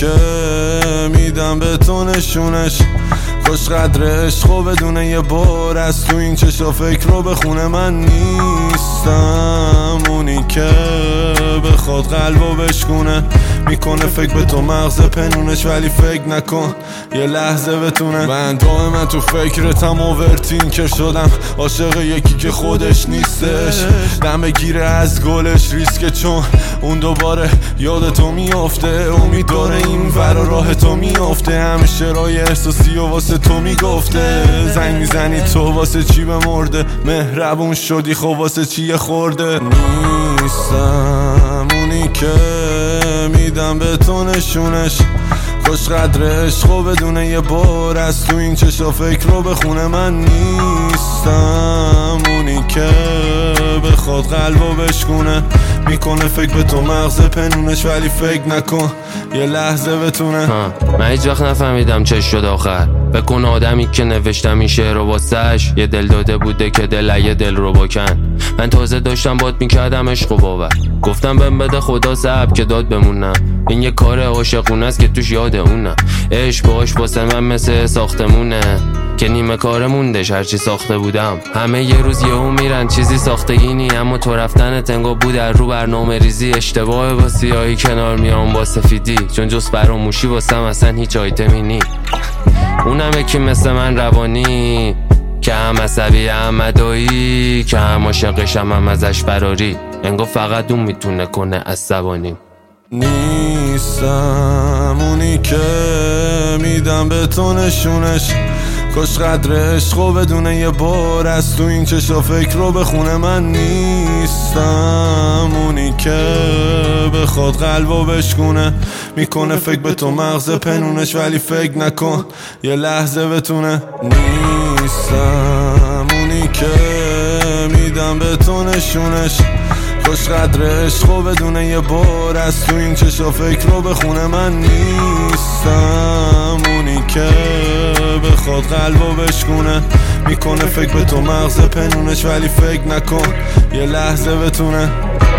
که میدم به تو نشونش، خوش قدر عشقو بدونه یه بار از تو این چشا فکر رو بخونه. من نیستم اونی که بخواد قلبو بشکونه، میکنه فکر به تو مغز پنونش ولی فکر نکن یه لحظه بتونه. من دائما تو فکرتم اوورتین که شدم عاشق یکی که خودش نیستش، دم گیره از گلش ریسکه چون اون دوباره یاد تو میافته، امید داره این ور راه تو میافته، همیشه رای احساسی و واسه تو میگفته. زنگ میزنی تو واسه چی بمرده، مهربون شدی خب واسه چی خورده. نیستم اونی که میدم به تو نشونش، خوش قدر عشقو بدونه یه بار از تو این چشا فکر رو بخونه. من نیستم اونی که بخواد قلبو بشکونه، میکنه فکر به تو مغز پنونش ولی فکر نکن یه لحظه بتونه. من هیچ وقت نفهمیدم چه شد آخر، بکن آدمی که نوشتم این شعر رو واسش یه دل داده بوده که دل دل رو بکن. من تازه داشتم باد میکردم عشق و باور، گفتم بهم بده خدا صبر که داد بمونم، این یه کار عاشقونه است که توش یاد اونم. عشق باش واسه من مثل ساختمونه که نیمه کار موندش هرچی ساخته بودم. همه یه روز یهو میرن چیزی ساختگی نی، اما تو رفتن تنگو بود در رو برنامه ریزی. اشتباه با سیاهی کنار میام با سفیدی، چون جز فراموشی واسم اصلا هیچ آیتمی نی. اونم یکی مثل من روانی که هم عصبی هم مدایی، که هم عاشقشم هم ازش فراری، انگار فقط اون میتونه کنه عصبانی. نیستم اونی که میدم به تو نشونش، خوش قدر عشقو بدونه یه بار از تو این چشا فکر رو بخونه. من نیستم اونی که بخواد قلبو بشکونه، میکنه فکر به تو مغز پنونش ولی فکر نکن یه لحظه بتونه. نیستم اونی که میدم به تو نشونش، خوش قدر عشقو بدونه یه بار از تو این چشا فکر رو بخونه. من نیستم اونی که بخواد قلبو بشکونه، میکنه فکر به تو مغز پنونش ولی فکر نکن یه لحظه بتونه.